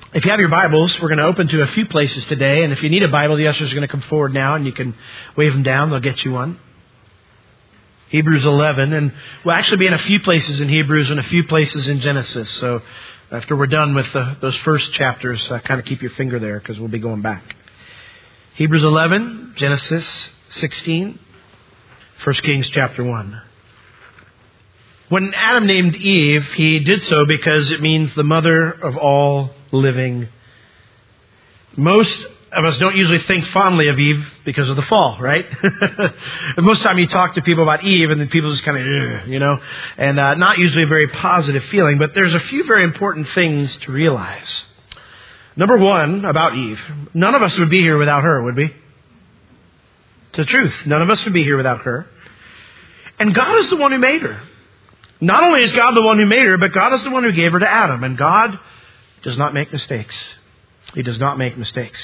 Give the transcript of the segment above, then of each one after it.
If you have your Bibles, we're going to open to a few places today. And if you need a Bible, the ushers are going to come forward now and you can wave them down. They'll get you one. Hebrews 11. And we'll actually be in a few places in Hebrews and a few places in Genesis. So after we're done with those first chapters, kind of keep your finger there because we'll be going back. Hebrews 11, Genesis 16, 1 Kings chapter 1. When Adam named Eve, he did so because it means the mother of all living. Most of us don't usually think fondly of Eve because of the fall, right? Most of the time you talk to people about Eve and then people just kind of, and not usually a very positive feeling. But there's a few very important things to realize. Number one, about Eve. None of us would be here without her, would we? It's the truth. None of us would be here without her. And God is the one who made her. Not only is God the one who made her, but God is the one who gave her to Adam. And God does not make mistakes. He does not make mistakes.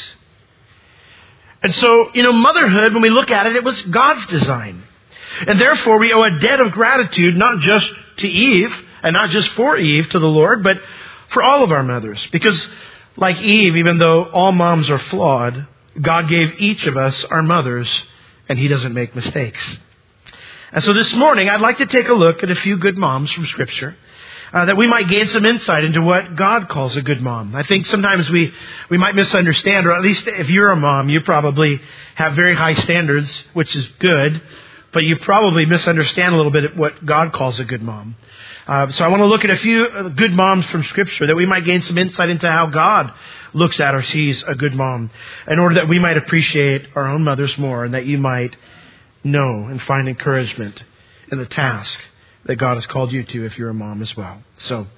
And so, motherhood, when we look at it, it was God's design. And therefore, we owe a debt of gratitude, not just to Eve, and not just for Eve, to the Lord, but for all of our mothers. Because, like Eve, even though all moms are flawed, God gave each of us our mothers, and He doesn't make mistakes. And so this morning, I'd like to take a look at a few good moms from Scripture, that we might gain some insight into what God calls a good mom. I think sometimes we might misunderstand, or at least if you're a mom, you probably have very high standards, which is good, but you probably misunderstand a little bit what God calls a good mom. So I want to look at a few good moms from Scripture that we might gain some insight into how God looks at or sees a good mom, in order that we might appreciate our own mothers more, and that you might know and find encouragement in the task that God has called you to if you're a mom as well. So,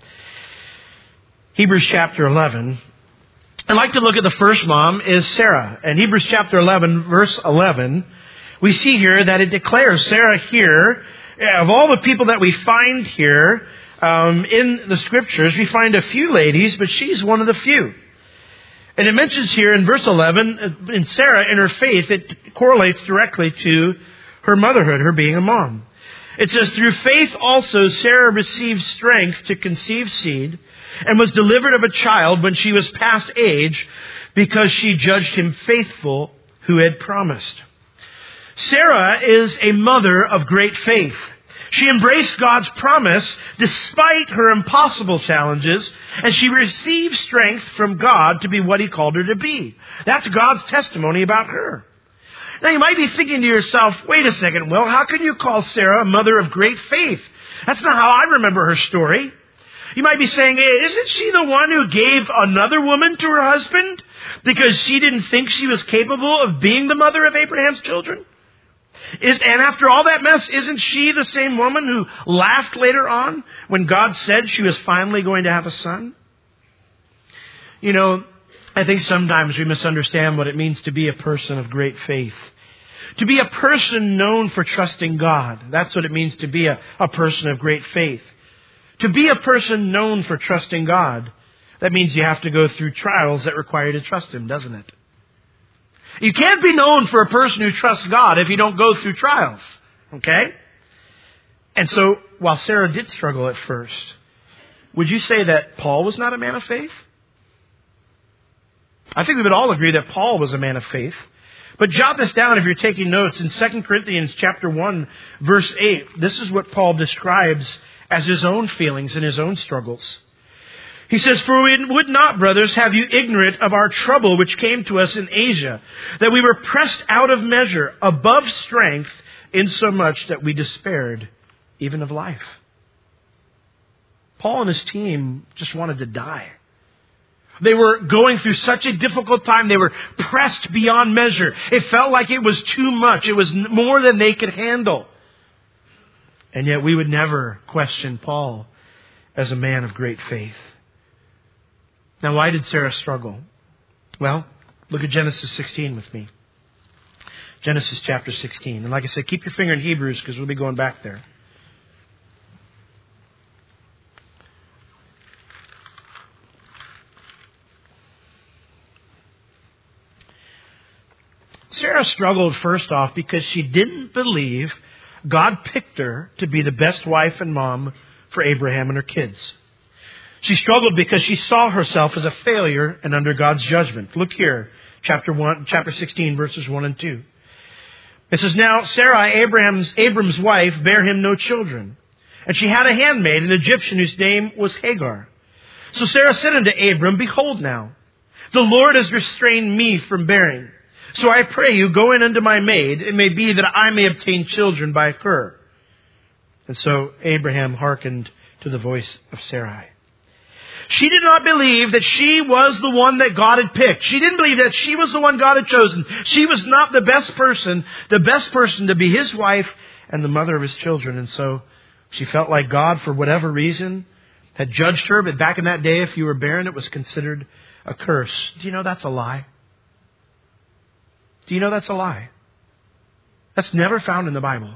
Hebrews chapter 11. I'd like to look at the first mom is Sarah. And Hebrews chapter 11, verse 11, we see here that it declares Sarah here, of all the people that we find here in the Scriptures, we find a few ladies, but she's one of the few. And it mentions here in verse 11, in Sarah, in her faith, it correlates directly to her motherhood, her being a mom. It says, through faith also Sarah received strength to conceive seed and was delivered of a child when she was past age because she judged him faithful who had promised. Sarah is a mother of great faith. She embraced God's promise despite her impossible challenges, and she received strength from God to be what He called her to be. That's God's testimony about her. Now you might be thinking to yourself, wait a second, Will, how can you call Sarah a mother of great faith? That's not how I remember her story. You might be saying, hey, isn't she the one who gave another woman to her husband because she didn't think she was capable of being the mother of Abraham's children? And after all that mess, isn't she the same woman who laughed later on when God said she was finally going to have a son? I think sometimes we misunderstand what it means to be a person of great faith. To be a person known for trusting God. That's what it means to be a person of great faith. To be a person known for trusting God, that means you have to go through trials that require you to trust Him, doesn't it? You can't be known for a person who trusts God if you don't go through trials. Okay? And so, while Sarah did struggle at first, would you say that Paul was not a man of faith? I think we would all agree that Paul was a man of faith. But jot this down if you're taking notes. In 2 Corinthians chapter 1, verse 8, this is what Paul describes as his own feelings and his own struggles. He says, for we would not, brothers, have you ignorant of our trouble which came to us in Asia, that we were pressed out of measure, above strength, insomuch that we despaired even of life. Paul and his team just wanted to die. They were going through such a difficult time. They were pressed beyond measure. It felt like it was too much. It was more than they could handle. And yet we would never question Paul as a man of great faith. Now, why did Sarah struggle? Well, look at Genesis 16 with me. Genesis chapter 16. And like I said, keep your finger in Hebrews because we'll be going back there. Sarah struggled first off because she didn't believe God picked her to be the best wife and mom for Abraham and her kids. She struggled because she saw herself as a failure and under God's judgment. Look here, chapter 16, verses 1 and 2. It says, "Now Sarai, Abram's wife, bare him no children. And she had a handmaid, an Egyptian, whose name was Hagar. So Sarah said unto Abram, Behold now, the Lord has restrained me from bearing. So I pray you, go in unto my maid. It may be that I may obtain children by her." And so Abraham hearkened to the voice of Sarai. She did not believe that she was the one that God had picked. She didn't believe that she was the one God had chosen. She was not the best person to be his wife and the mother of his children. And so she felt like God, for whatever reason, had judged her. But back in that day, if you were barren, it was considered a curse. Do you know that's a lie? Do you know that's a lie? That's never found in the Bible.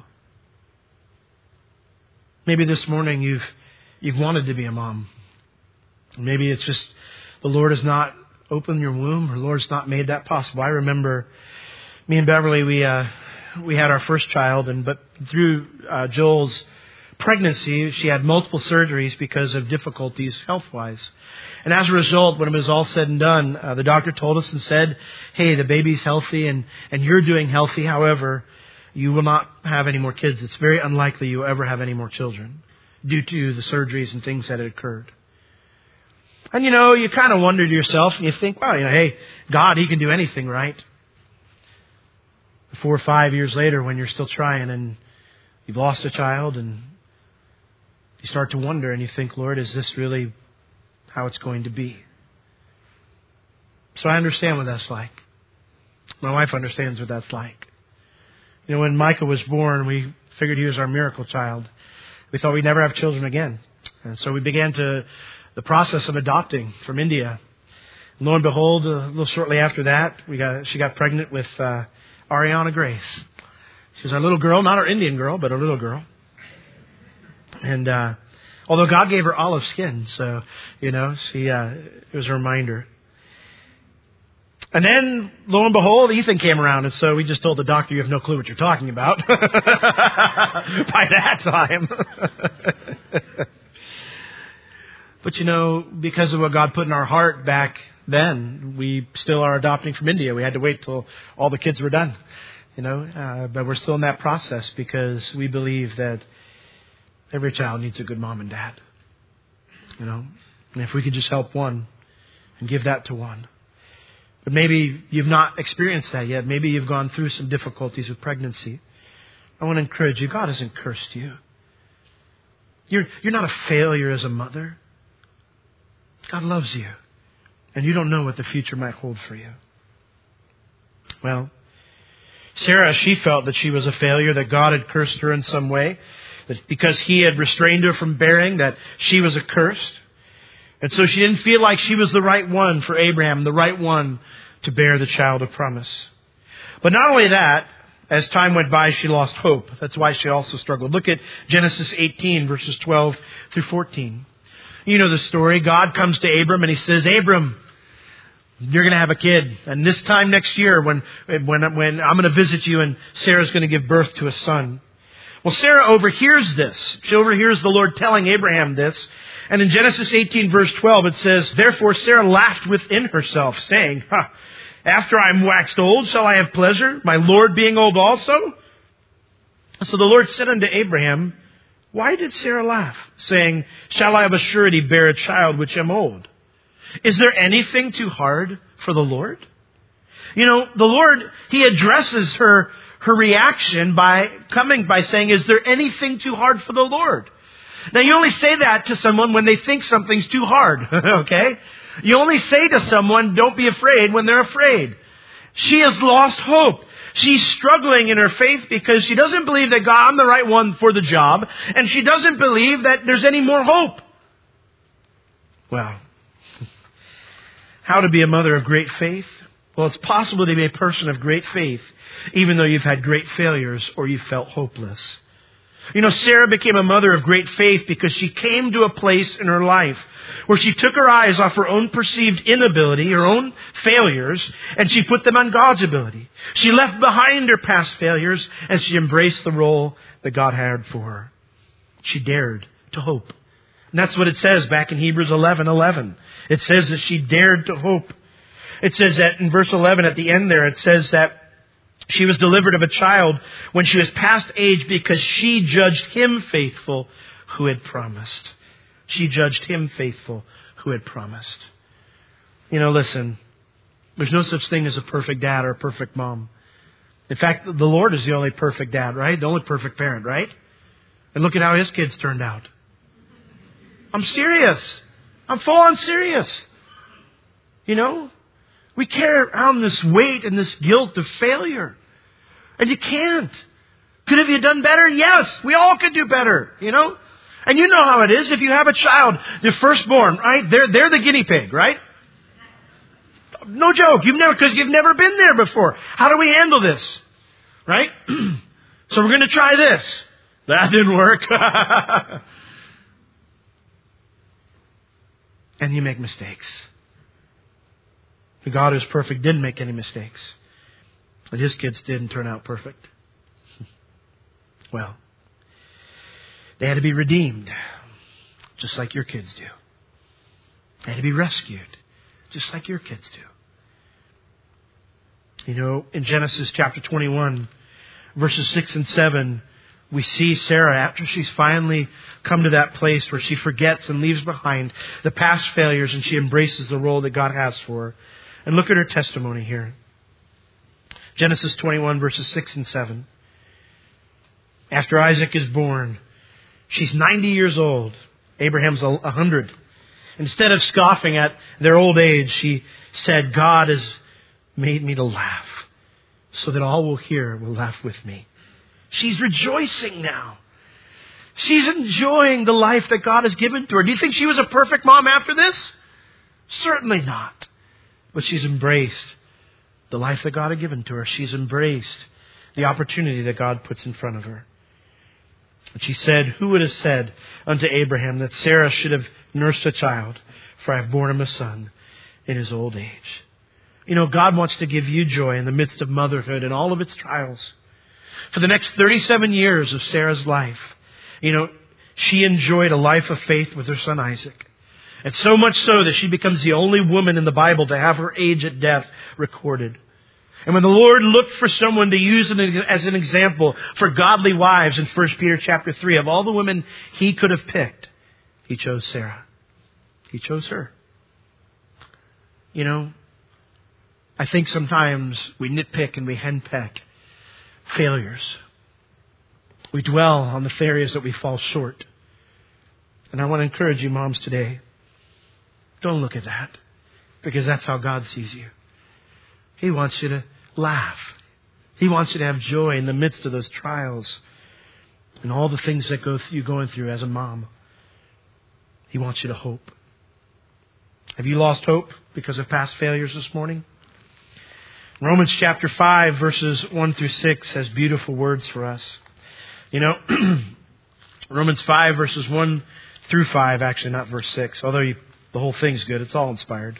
Maybe this morning you've wanted to be a mom. Maybe it's just the Lord has not opened your womb, or the Lord's not made that possible. I remember me and Beverly, we had our first child, but through Joel's pregnancy, she had multiple surgeries because of difficulties health-wise. And as a result, when it was all said and done, the doctor told us and said, "Hey, the baby's healthy and you're doing healthy. However, you will not have any more kids. It's very unlikely you'll ever have any more children due to the surgeries and things that had occurred." And you kind of wonder to yourself, and you think, well, hey, God, He can do anything, right? 4 or 5 years later, when you're still trying and you've lost a child, and you start to wonder and you think, Lord, is this really how it's going to be? So I understand what that's like. My wife understands what that's like. When Micah was born, we figured he was our miracle child. We thought we'd never have children again. And so we began the process of adopting from India. And lo and behold, a little shortly after that, she got pregnant with Ariana Grace. She was our little girl, not our Indian girl, but a little girl. And although God gave her olive skin, so it was a reminder. And then, lo and behold, Ethan came around, and so we just told the doctor, "You have no clue what you're talking about." By that time. But because of what God put in our heart back then, we still are adopting from India. We had to wait till all the kids were done, but we're still in that process because we believe that every child needs a good mom and dad, and if we could just help one and give that to one. But maybe you've not experienced that yet. Maybe you've gone through some difficulties with pregnancy. I want to encourage you. God hasn't cursed you. You're not a failure as a mother. God loves you. And you don't know what the future might hold for you. Well, Sarah, she felt that she was a failure, that God had cursed her in some way, that because He had restrained her from bearing, that she was accursed. And so she didn't feel like she was the right one for Abraham, the right one to bear the child of promise. But not only that, as time went by, she lost hope. That's why she also struggled. Look at Genesis 18, verses 12 through 14. You know the story. God comes to Abram and He says, "Abram, you're going to have a kid. And this time next year when I'm going to visit you, and Sarah's going to give birth to a son." Well, Sarah overhears this. She overhears the Lord telling Abraham this. And in Genesis 18, verse 12, it says, "Therefore Sarah laughed within herself, saying, After I am waxed old, shall I have pleasure, my Lord being old also?" So the Lord said unto Abraham, "Why did Sarah laugh, saying, Shall I of a surety bear a child which am old? Is there anything too hard for the Lord?" The Lord, He addresses her reaction by saying, "Is there anything too hard for the Lord?" Now, you only say that to someone when they think something's too hard, okay? You only say to someone, "Don't be afraid," when they're afraid. She has lost hope. She's struggling in her faith because she doesn't believe that I'm the right one for the job, and she doesn't believe that there's any more hope. Well, how to be a mother of great faith? Well, it's possible to be a person of great faith even though you've had great failures or you felt hopeless. Sarah became a mother of great faith because she came to a place in her life where she took her eyes off her own perceived inability, her own failures, and she put them on God's ability. She left behind her past failures and she embraced the role that God had for her. She dared to hope. And that's what it says back in Hebrews 11:11. It says that she dared to hope. It says that in verse 11 at the end there, it says that she was delivered of a child when she was past age because she judged him faithful who had promised. She judged him faithful who had promised. You know, listen, there's no such thing as a perfect dad or a perfect mom. In fact, the Lord is the only perfect dad, right? The only perfect parent, right? And look at how his kids turned out. I'm serious. I'm full on serious. You know? We carry around this weight and this guilt of failure. And you can't. Could have you done better? Yes. We all could do better, you know? And you know how it is. If you have a child, your firstborn, right? They're the guinea pig, right? No joke. Because you've never been there before. How do we handle this? Right? So we're going to try this. That didn't work. And you make mistakes. The God who's perfect didn't make any mistakes. But his kids didn't turn out perfect. Well, they had to be redeemed, just like your kids do. They had to be rescued, just like your kids do. You know, in Genesis chapter 21, verses 6 and 7, we see Sarah, after she's finally come to that place where she forgets and leaves behind the past failures and she embraces the role that God has for her. And look at her testimony here. Genesis 21, verses 6 and 7. After Isaac is born, she's 90 years old. Abraham's 100. Instead of scoffing at their old age, she said, God has made me to laugh so that all will hear will laugh with me. She's rejoicing now. She's enjoying the life that God has given to her. Do you think she was a perfect mom after this? Certainly not. But she's embraced the life that God had given to her. She's embraced the opportunity that God puts in front of her. And she said, who would have said unto Abraham that Sarah should have nursed a child, for I have borne him a son in his old age. You know, God wants to give you joy in the midst of motherhood and all of its trials. For the next 37 years of Sarah's life, you know, she enjoyed a life of faith with her son Isaac. And so much so that she becomes the only woman in the Bible to have her age at death recorded. And when the Lord looked for someone to use as an example for godly wives in 1 Peter chapter 3, of all the women he could have picked, he chose Sarah. He chose her. You know, I think sometimes we nitpick and we henpeck failures. We dwell on the areas that we fall short. And I want to encourage you, moms, today. Don't look at that, because that's how God sees you. He wants you to laugh. He wants you to have joy in the midst of those trials and all the things that you're going through as a mom. He wants you to hope. Have you lost hope because of past failures this morning? Romans chapter 5, verses 1 through 6 has beautiful words for us. You know, Romans 5, verses 1 through 5, actually not verse 6, although the whole thing's good. It's all inspired.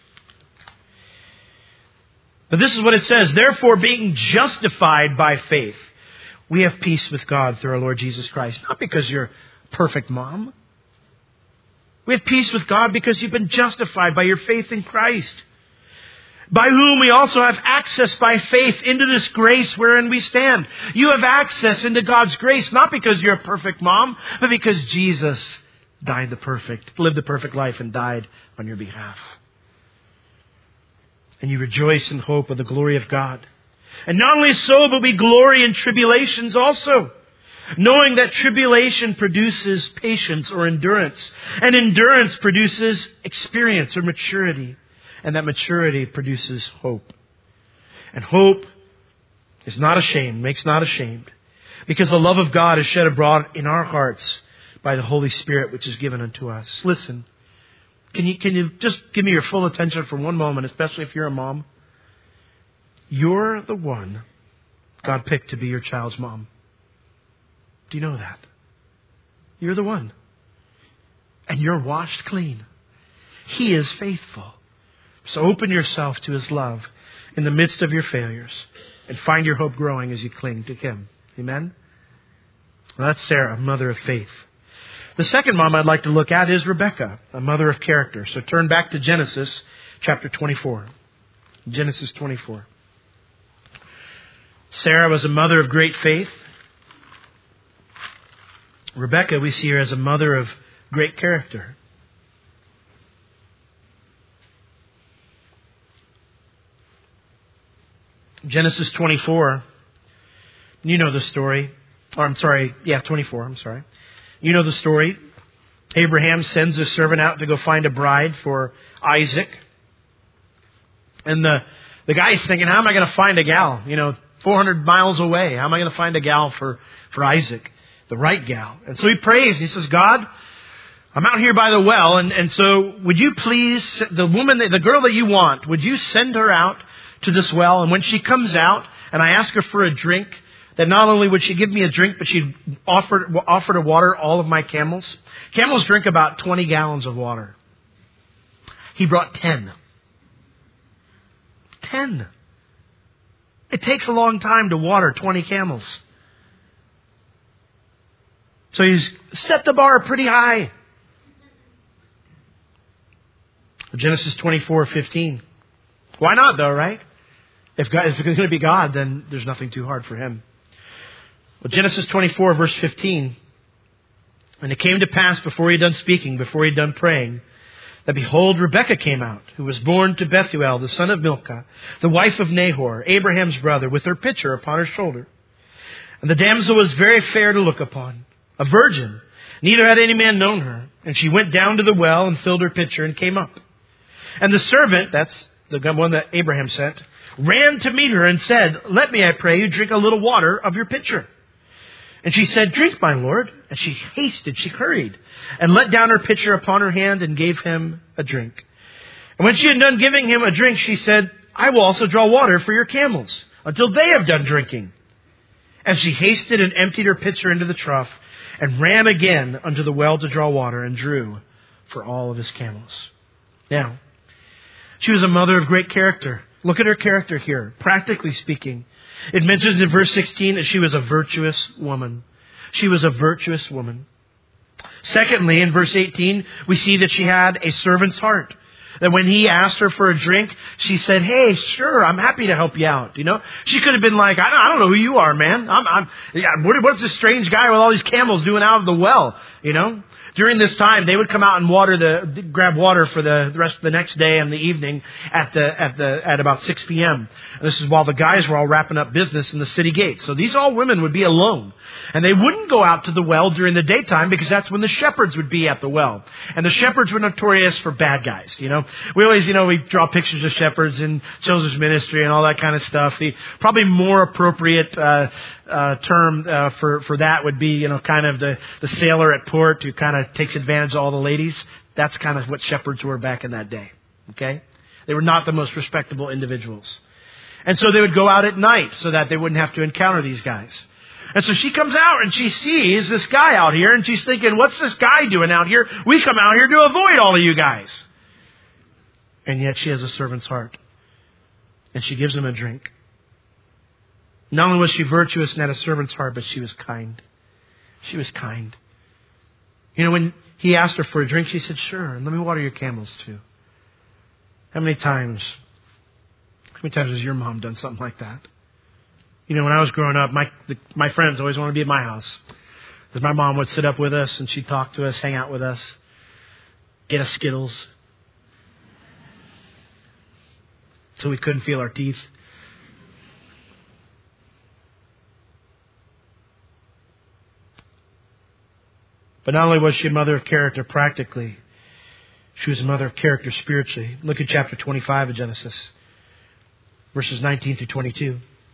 But this is what it says. Therefore, being justified by faith, we have peace with God through our Lord Jesus Christ. Not because you're a perfect mom. We have peace with God because you've been justified by your faith in Christ. By whom we also have access by faith into this grace wherein we stand. You have access into God's grace, not because you're a perfect mom, but because Jesus lived the perfect life and died on your behalf. And you rejoice in hope of the glory of God. And not only so, but we glory in tribulations also, knowing that tribulation produces patience or endurance, and endurance produces experience or maturity, and that maturity produces hope. And hope is not ashamed, makes not ashamed, because the love of God is shed abroad in our hearts by the Holy Spirit which is given unto us. Listen, can you just give me your full attention for one moment, especially if you're a mom? You're the one God picked to be your child's mom. Do you know that? You're the one. And you're washed clean. He is faithful. So open yourself to His love in the midst of your failures and find your hope growing as you cling to Him. Amen? Well, that's Sarah, mother of faith. The second mom I'd like to look at is Rebekah, a mother of character. So turn back to Genesis chapter 24. Genesis 24. Sarah was a mother of great faith. Rebekah, we see her as a mother of great character. Genesis 24. You know the story. 24, You know the story. Abraham sends a servant out to go find a bride for Isaac. And the guy's thinking, how am I going to find a gal? 400 miles away. How am I going to find a gal for Isaac? The right gal. And so he prays. He says, God, I'm out here by the well. And so would you please, the girl that you want, would you send her out to this well? And when she comes out and I ask her for a drink, that not only would she give me a drink, but she'd offer to water all of my camels. Camels drink about 20 gallons of water. He brought 10. 10. It takes a long time to water 20 camels. So he's set the bar pretty high. Genesis 24:15. Why not though, right? If it's going to be God, then there's nothing too hard for him. Well, Genesis 24, verse 15. And it came to pass before he had done speaking, before he had done praying, that behold, Rebekah came out, who was born to Bethuel, the son of Milcah, the wife of Nahor, Abraham's brother, with her pitcher upon her shoulder. And the damsel was very fair to look upon, a virgin, neither had any man known her. And she went down to the well and filled her pitcher and came up. And the servant, that's the one that Abraham sent, ran to meet her and said, let me, I pray you, drink a little water of your pitcher. And she said, drink, my lord. And she hurried, and let down her pitcher upon her hand and gave him a drink. And when she had done giving him a drink, she said, I will also draw water for your camels, until they have done drinking. And she hasted and emptied her pitcher into the trough, and ran again unto the well to draw water, and drew for all of his camels. Now, she was a mother of great character. Look at her character here, practically speaking. It mentions in verse 16 that she was a virtuous woman. She was a virtuous woman. Secondly, in verse 18, we see that she had a servant's heart. That when he asked her for a drink, she said, hey, sure, I'm happy to help you out. She could have been like, I don't know who you are, man. What's this strange guy with all these camels doing out of the well? During this time, they would come out and grab water for the rest of the next day and the evening at about 6 p.m. And this is while the guys were all wrapping up business in the city gate. So these all women would be alone. And they wouldn't go out to the well during the daytime because that's when the shepherds would be at the well. And the shepherds were notorious for bad guys, We always, we draw pictures of shepherds in children's ministry and all that kind of stuff. The probably more appropriate term for that would be, kind of the sailor at port who kind of takes advantage of all the ladies. That's kind of what shepherds were back in that day. Okay? They were not the most respectable individuals. And so they would go out at night so that they wouldn't have to encounter these guys. And so she comes out and she sees this guy out here and she's thinking, what's this guy doing out here? We come out here to avoid all of you guys. And yet she has a servant's heart. And she gives him a drink. Not only was she virtuous and had a servant's heart, but she was kind. She was kind. When he asked her for a drink, she said, sure, and let me water your camels too. How many times has your mom done something like that? When I was growing up, my friends always wanted to be at my house. Because my mom would sit up with us and she'd talk to us, hang out with us, get us Skittles. So we couldn't feel our teeth. But not only was she a mother of character practically, she was a mother of character spiritually. Look at chapter 25 of Genesis, verses 19 through 22.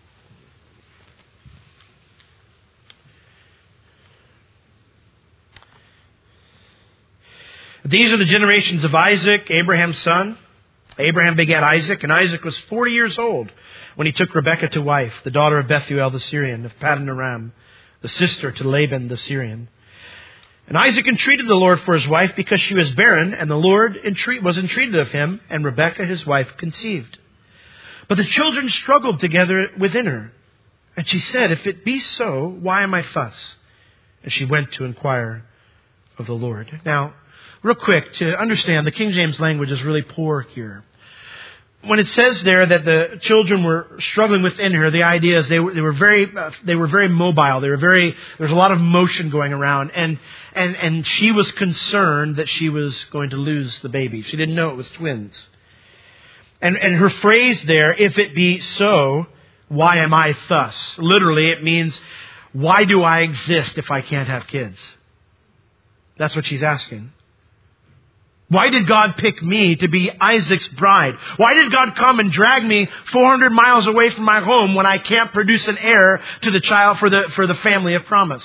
These are the generations of Isaac, Abraham's son. Abraham begat Isaac, and Isaac was 40 years old when he took Rebekah to wife, the daughter of Bethuel the Syrian, of Paddan Aram, the sister to Laban the Syrian. And Isaac entreated the Lord for his wife because she was barren, and the Lord was entreated of him, and Rebekah his wife conceived. But the children struggled together within her. And she said, if it be so, why am I fuss? And she went to inquire of the Lord. Now, real quick, to understand, the King James language is really poor here. When it says there that the children were struggling within her, the idea is they were very mobile. There's a lot of motion going around, and she was concerned that she was going to lose the baby. She didn't know it was twins. And her phrase there, if it be so, why am I thus? Literally, it means, why do I exist if I can't have kids? That's what she's asking. Why did God pick me to be Isaac's bride? Why did God come and drag me 400 miles away from my home when I can't produce an heir to the child for the family of promise?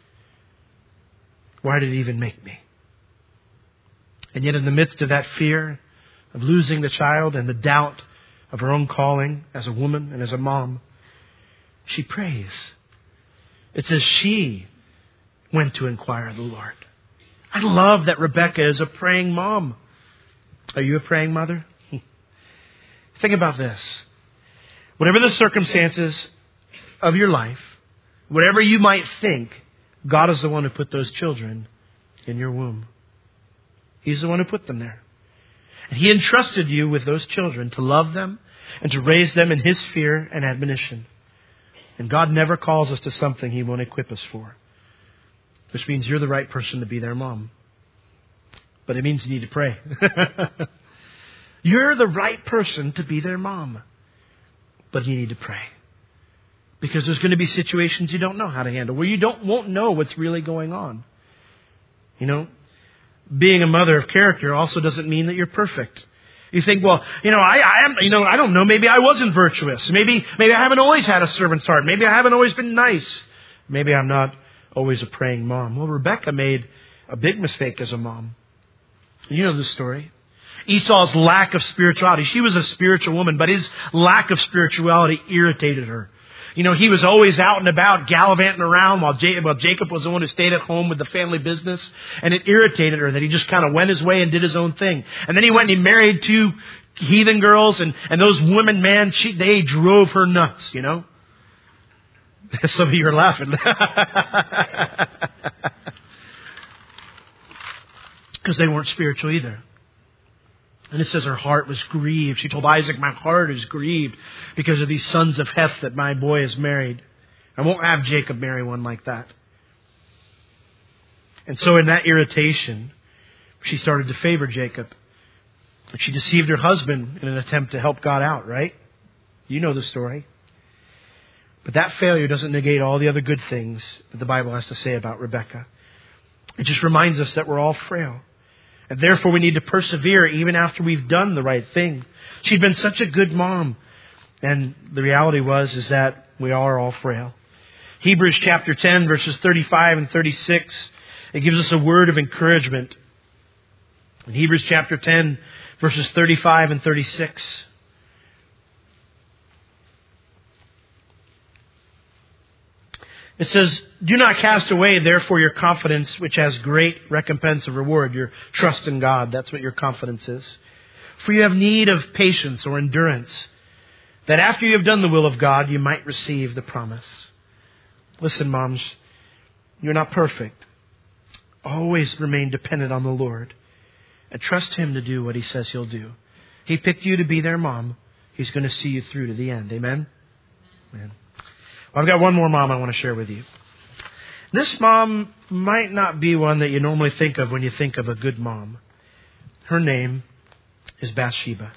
Why did He even make me? And yet in the midst of that fear of losing the child and the doubt of her own calling as a woman and as a mom, she prays. It says she went to inquire of the Lord. I love that Rebecca is a praying mom. Are you a praying mother? Think about this. Whatever the circumstances of your life, whatever you might think, God is the one who put those children in your womb. He's the one who put them there. And He entrusted you with those children to love them and to raise them in His fear and admonition. And God never calls us to something He won't equip us for. Which means you're the right person to be their mom. But it means you need to pray. You're the right person to be their mom. But you need to pray. Because there's going to be situations you don't know how to handle, where you won't know what's really going on. You know, being a mother of character also doesn't mean that you're perfect. You think, well, I don't know, maybe I wasn't virtuous. Maybe I haven't always had a servant's heart. Maybe I haven't always been nice. Maybe I'm not always a praying mom. Well, Rebecca made a big mistake as a mom. You know the story. Esau's lack of spirituality. She was a spiritual woman, but his lack of spirituality irritated her. You know, he was always out and about, gallivanting around, while Jacob was the one who stayed at home with the family business. And it irritated her that he just kind of went his way and did his own thing. And then he went and he married 2 heathen girls, and those women, man, they drove her nuts, you know. Some of you are laughing. Because they weren't spiritual either. And it says her heart was grieved. She told Isaac, my heart is grieved because of these sons of Heth that my boy has married. I won't have Jacob marry one like that. And so in that irritation, she started to favor Jacob. She deceived her husband in an attempt to help God out, right? You know the story. But that failure doesn't negate all the other good things that the Bible has to say about Rebecca. It just reminds us that we're all frail. And therefore we need to persevere even after we've done the right thing. She'd been such a good mom. And the reality is that we are all frail. Hebrews chapter 10, verses 35 and 36, it gives us a word of encouragement. In Hebrews chapter 10, verses 35 and 36. It says, do not cast away, therefore, your confidence, which has great recompense of reward. Your trust in God. That's what your confidence is. For you have need of patience or endurance, that after you have done the will of God, you might receive the promise. Listen, moms, you're not perfect. Always remain dependent on the Lord and trust Him to do what He says He'll do. He picked you to be their mom. He's going to see you through to the end. Amen? Amen. Well, I've got one more mom I want to share with you. This mom might not be one that you normally think of when you think of a good mom. Her name is Bathsheba.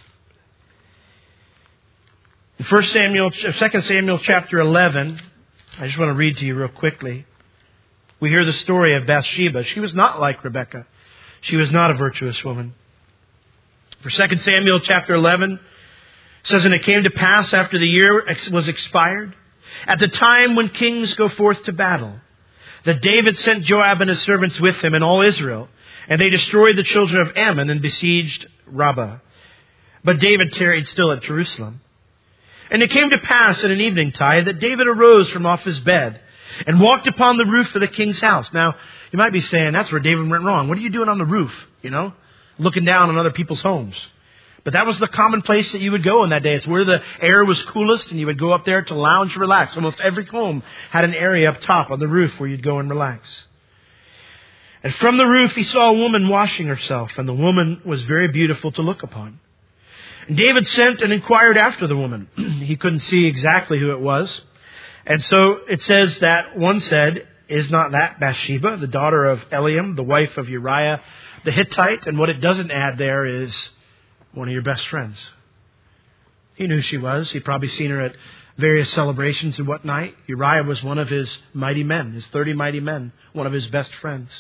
In 2 Samuel chapter 11, I just want to read to you real quickly. We hear the story of Bathsheba. She was not like Rebecca. She was not a virtuous woman. For 2 Samuel chapter 11, it says, and it came to pass after the year was expired, at the time when kings go forth to battle, that David sent Joab and his servants with him and all Israel, and they destroyed the children of Ammon and besieged Rabbah. But David tarried still at Jerusalem. And it came to pass at an evening tide that David arose from off his bed and walked upon the roof of the king's house. Now, you might be saying, that's where David went wrong. What are you doing on the roof? You know, looking down on other people's homes. But that was the common place that you would go in that day. It's where the air was coolest, and you would go up there to lounge and relax. Almost every home had an area up top on the roof where you'd go and relax. And from the roof he saw a woman washing herself, and the woman was very beautiful to look upon. And David sent and inquired after the woman. He couldn't see exactly who it was. And so it says that one said, "Is not that Bathsheba, the daughter of Eliam, the wife of Uriah the Hittite?" And what it doesn't add there is one of your best friends. He knew she was. He'd probably seen her at various celebrations and whatnot. Uriah was one of his mighty men, his 30 mighty men, one of his best friends.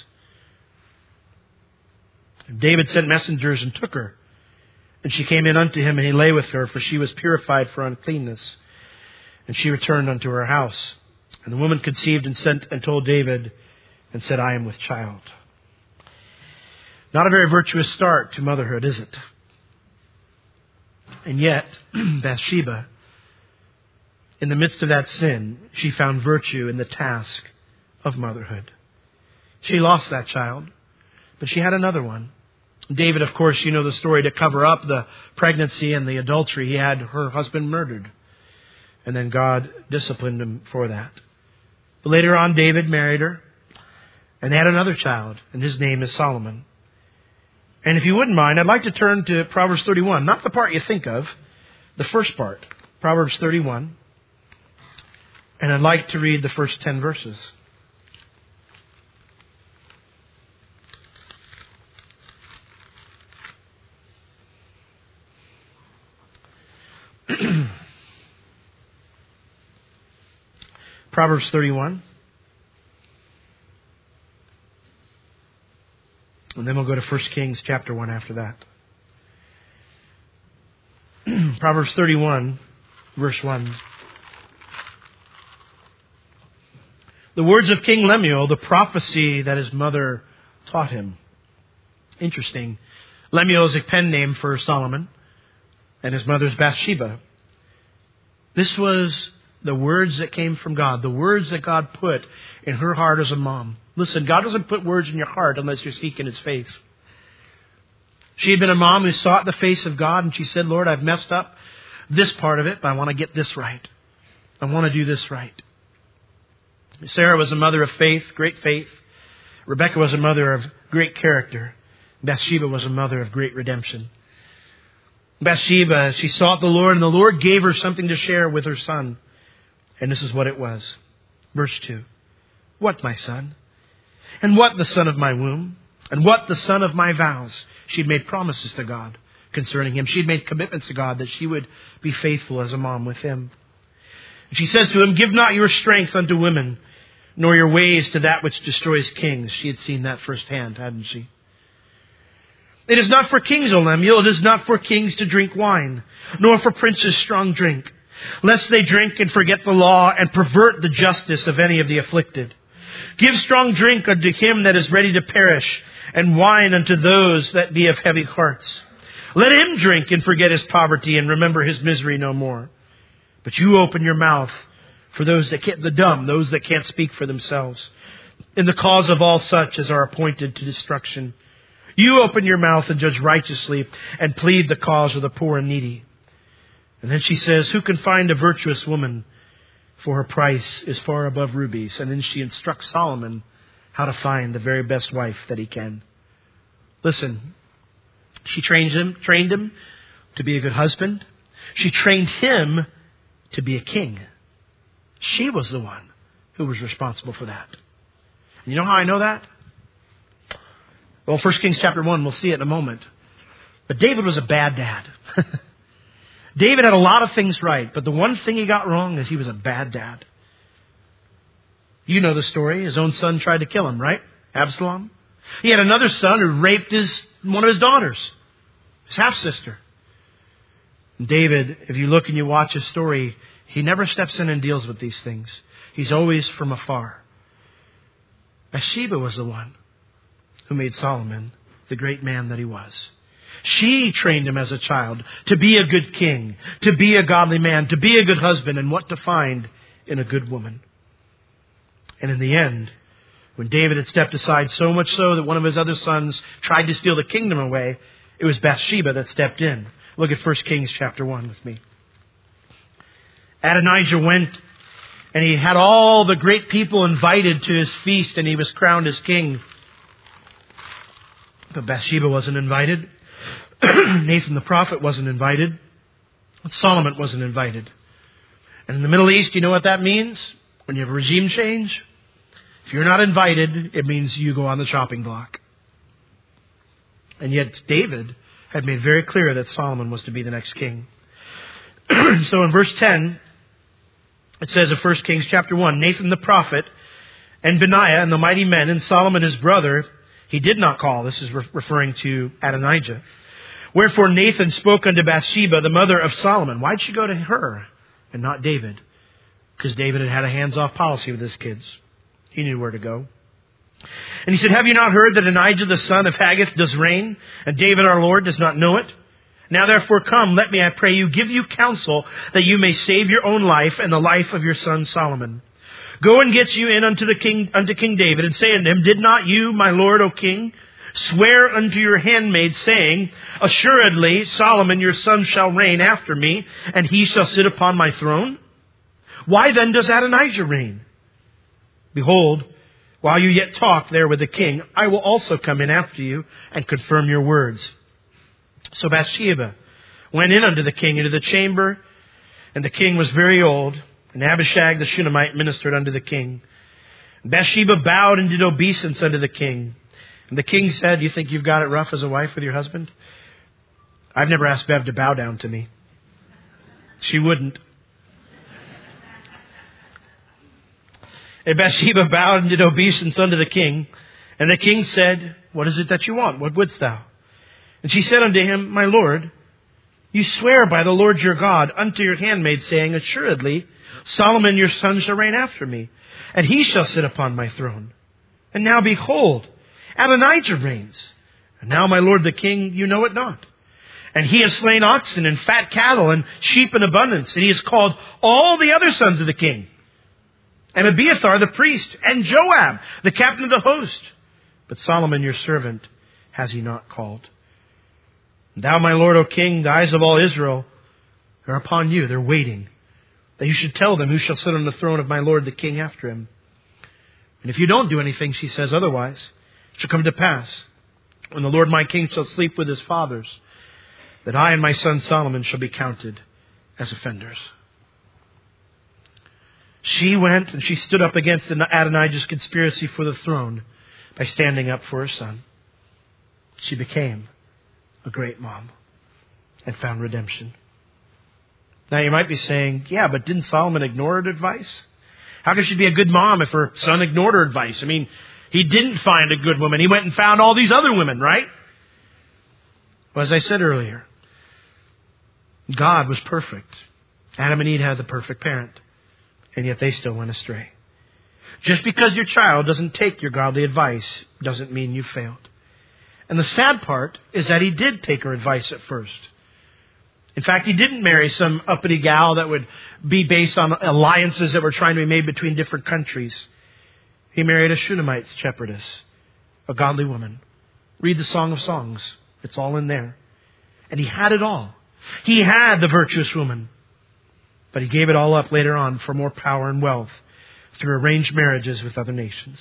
And David sent messengers and took her. And she came in unto him, and he lay with her, for she was purified for uncleanness. And she returned unto her house. And the woman conceived and sent and told David, and said, "I am with child." Not a very virtuous start to motherhood, is it? And yet, Bathsheba, in the midst of that sin, she found virtue in the task of motherhood. She lost that child, but she had another one. David, of course, you know the story, to cover up the pregnancy and the adultery, he had her husband murdered. And then God disciplined him for that. But later on, David married her, and they had another child, and his name is Solomon. And if you wouldn't mind, I'd like to turn to Proverbs 31. Not the part you think of, the first part. Proverbs 31. And I'd like to read the first 10 verses. Proverbs 31. And then we'll go to 1 Kings chapter 1 after that. Proverbs 31, verse 1. The words of King Lemuel, the prophecy that his mother taught him. Interesting. Lemuel is a pen name for Solomon, and his mother's Bathsheba. This was the words that came from God, the words that God put in her heart as a mom. Listen, God doesn't put words in your heart unless you're seeking His face. She had been a mom who sought the face of God, and she said, "Lord, I've messed up this part of it, but I want to get this right. I want to do this right." Sarah was a mother of faith, great faith. Rebecca was a mother of great character. Bathsheba was a mother of great redemption. Bathsheba, she sought the Lord, and the Lord gave her something to share with her son. And this is what it was. Verse 2. "What, my son? And what the son of my womb? And what the son of my vows?" She'd made promises to God concerning him. She'd made commitments to God that she would be faithful as a mom with him. And she says to him, "Give not your strength unto women, nor your ways to that which destroys kings." She had seen that firsthand, hadn't she? "It is not for kings, O Lemuel, it is not for kings to drink wine, nor for princes strong drink, lest they drink and forget the law and pervert the justice of any of the afflicted. Give strong drink unto him that is ready to perish, and wine unto those that be of heavy hearts. Let him drink and forget his poverty and remember his misery no more. But you open your mouth for those that can't, the dumb, those that can't speak for themselves, in the cause of all such as are appointed to destruction. You open your mouth and judge righteously and plead the cause of the poor and needy." And then she says, "Who can find a virtuous woman? For her price is far above rubies." And then she instructs Solomon how to find the very best wife that he can. Listen, she trained him to be a good husband. She trained him to be a king. She was the one who was responsible for that. And you know how I know that? Well, 1 Kings chapter 1, we'll see it in a moment. But David was a bad dad. David had a lot of things right, but the one thing he got wrong is he was a bad dad. You know the story. His own son tried to kill him, right? Absalom. He had another son who raped one of his daughters, his half-sister. And David, if you look and you watch his story, he never steps in and deals with these things. He's always from afar. Bathsheba was the one who made Solomon the great man that he was. She trained him as a child to be a good king, to be a godly man, to be a good husband, and what to find in a good woman. And in the end, when David had stepped aside, so much so that one of his other sons tried to steal the kingdom away, it was Bathsheba that stepped in. Look at 1 Kings chapter 1 with me. Adonijah went, and he had all the great people invited to his feast, and he was crowned as king. But Bathsheba wasn't invited. Nathan the prophet wasn't invited. Solomon wasn't invited. And in the Middle East, you know what that means? When you have a regime change, if you're not invited, it means you go on the chopping block. And yet David had made very clear that Solomon was to be the next king. So in verse 10, it says of 1 Kings chapter 1, Nathan the prophet and Benaiah and the mighty men and Solomon his brother, he did not call. This is referring to Adonijah. Wherefore Nathan spoke unto Bathsheba, the mother of Solomon. Why'd she go to her and not David? Because David had a hands-off policy with his kids. He knew where to go. And he said, have you not heard that Adonijah the son of Haggith does reign, and David our Lord does not know it? Now therefore come, let me, I pray you, give you counsel, that you may save your own life and the life of your son Solomon. Go and get you in unto King David, and say unto him, did not you, my lord, O king, swear unto your handmaid, saying, assuredly Solomon your son shall reign after me, and he shall sit upon my throne? Why then does Adonijah reign? Behold, while you yet talk there with the king, I will also come in after you and confirm your words. So Bathsheba went in unto the king into the chamber, and the king was very old, and Abishag the Shunammite ministered unto the king. And Bathsheba bowed and did obeisance unto the king. And the king said, you think you've got it rough as a wife with your husband? I've never asked Bev to bow down to me. She wouldn't. And Bathsheba bowed and did obeisance unto the king. And the king said, what is it that you want? What wouldst thou? And she said unto him, my lord, you swear by the Lord your God unto your handmaid, saying, assuredly Solomon your son shall reign after me, and he shall sit upon my throne. And now behold, Adonijah reigns. And now, my lord the king, you know it not. And he has slain oxen and fat cattle and sheep in abundance. And he has called all the other sons of the king. And Abiathar the priest, and Joab, the captain of the host. But Solomon your servant has he not called. And thou, my lord, O king, the eyes of all Israel are upon you. They're waiting, that you should tell them who shall sit on the throne of my lord the king after him. And if you don't do anything, she says, otherwise, it shall come to pass, when the Lord my king shall sleep with his fathers, that I and my son Solomon shall be counted as offenders. She went and she stood up against Adonijah's conspiracy for the throne by standing up for her son. She became a great mom and found redemption. Now you might be saying, yeah, but didn't Solomon ignore her advice? How could she be a good mom if her son ignored her advice? I mean, he didn't find a good woman. He went and found all these other women, right? Well, as I said earlier, God was perfect. Adam and Eve had the perfect parent. And yet they still went astray. Just because your child doesn't take your godly advice doesn't mean you failed. And the sad part is that he did take her advice at first. In fact, he didn't marry some uppity gal that would be based on alliances that were trying to be made between different countries. He married a Shunammite shepherdess, a godly woman. Read the Song of Songs. It's all in there. And he had it all. He had the virtuous woman. But he gave it all up later on for more power and wealth through arranged marriages with other nations.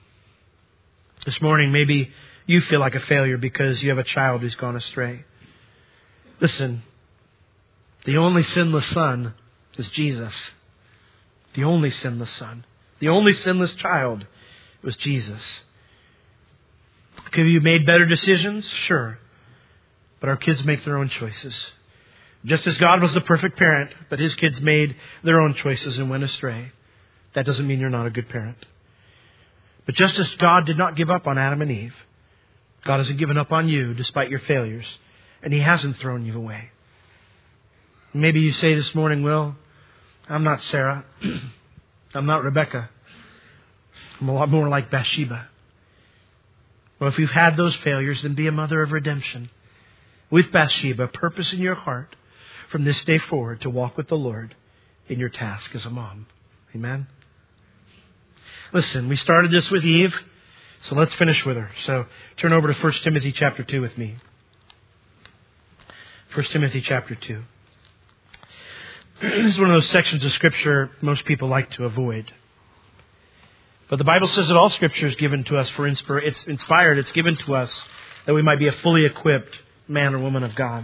This morning, maybe you feel like a failure because you have a child who's gone astray. Listen, the only sinless son is Jesus. The only sinless son. The only sinless child was Jesus. Have you made better decisions? Sure. But our kids make their own choices. Just as God was the perfect parent, but his kids made their own choices and went astray. That doesn't mean you're not a good parent. But just as God did not give up on Adam and Eve, God hasn't given up on you despite your failures. And he hasn't thrown you away. Maybe you say this morning, Will, I'm not Sarah. I'm not Rebecca. I'm a lot more like Bathsheba. Well, if you've had those failures, then be a mother of redemption. With Bathsheba, purpose in your heart from this day forward to walk with the Lord in your task as a mom. Amen? Listen, we started this with Eve, so let's finish with her. So turn over to 1 Timothy chapter 2 with me. 1 Timothy chapter 2. This is one of those sections of Scripture most people like to avoid. But the Bible says that all Scripture is given to us for it's inspired. It's given to us that we might be a fully equipped man or woman of God.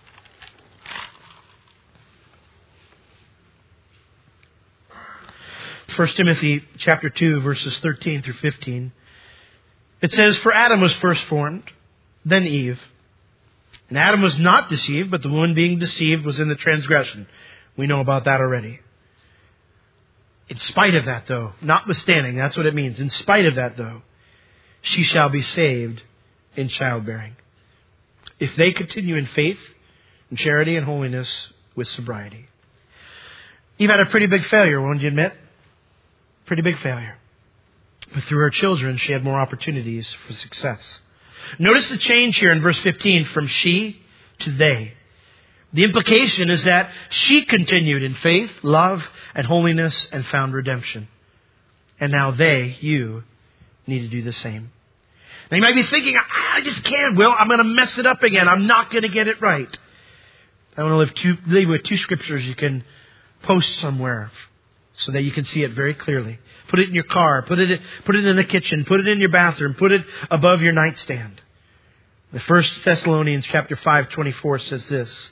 1 Timothy chapter 2, verses 13 through 15. It says, "For Adam was first formed, then Eve. And Adam was not deceived, but the woman being deceived was in the transgression." We know about that already. In spite of that, though, notwithstanding, that's what it means. In spite of that, though, she shall be saved in childbearing, if they continue in faith, in charity, and holiness with sobriety. Eve had a pretty big failure, won't you admit? Pretty big failure. But through her children, she had more opportunities for success. Notice the change here in verse 15 from she to they. The implication is that she continued in faith, love, and holiness and found redemption. And now they, you, need to do the same. Now you might be thinking, I just can't, Will. I'm going to mess it up again. I'm not going to get it right. I want to leave with two scriptures you can post somewhere so that you can see it very clearly. Put it in your car. Put it in the kitchen. Put it in your bathroom. Put it above your nightstand. The 1 Thessalonians chapter 5:24 says this.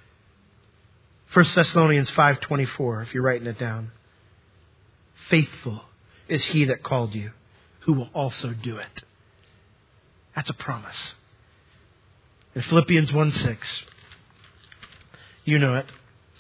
1 Thessalonians 5:24, if you're writing it down. "Faithful is he that called you, who will also do it." That's a promise. In Philippians 1:6, you know it.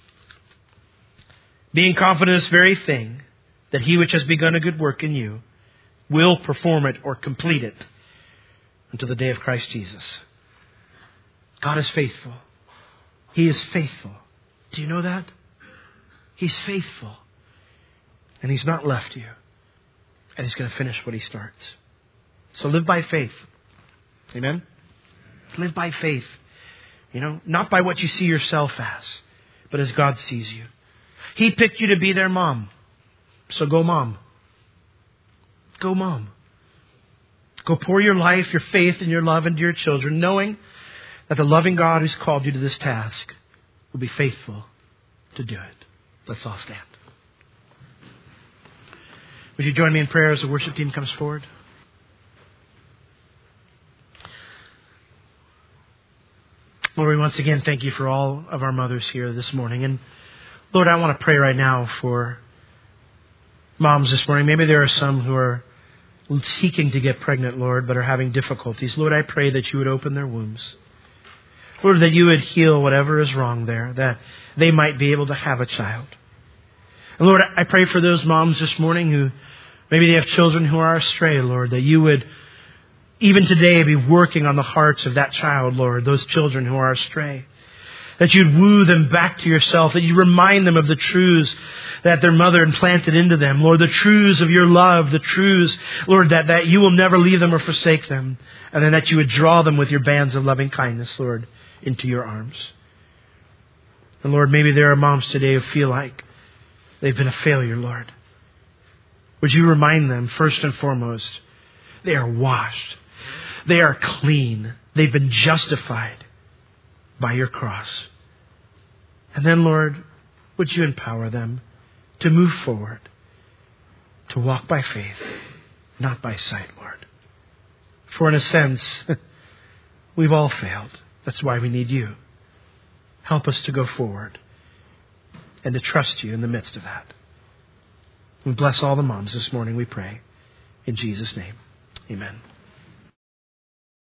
"Being confident of this very thing, that he which has begun a good work in you will perform it or complete it until the day of Christ Jesus." God is faithful. He is faithful. Do you know that? He's faithful. And He's not left you. And He's going to finish what He starts. So live by faith. Amen? Live by faith. Not by what you see yourself as, but as God sees you. He picked you to be their mom. So go mom. Go mom. Go pour your life, your faith, and your love into your children, knowing that the loving God who's called you to this task will be faithful to do it. Let's all stand. Would you join me in prayer as the worship team comes forward? Lord, we once again thank you for all of our mothers here this morning. And Lord, I want to pray right now for moms this morning. Maybe there are some who are seeking to get pregnant, Lord, but are having difficulties. Lord, I pray that you would open their wombs. Lord, that you would heal whatever is wrong there, that they might be able to have a child. And Lord, I pray for those moms this morning who maybe they have children who are astray, Lord, that you would even today be working on the hearts of that child, Lord, those children who are astray. That you'd woo them back to yourself, that you remind them of the truths that their mother implanted into them. Lord, the truths of your love, the truths, Lord, that you will never leave them or forsake them. And then that you would draw them with your bands of loving kindness, Lord, into your arms. And Lord, maybe there are moms today who feel like they've been a failure, Lord. Would you remind them, first and foremost, they are washed. They are clean. They've been justified by your cross. And then, Lord, would you empower them to move forward, to walk by faith, not by sight, Lord. For in a sense, we've all failed. That's why we need you. Help us to go forward and to trust you in the midst of that. We bless all the moms this morning, we pray. In Jesus' name, amen.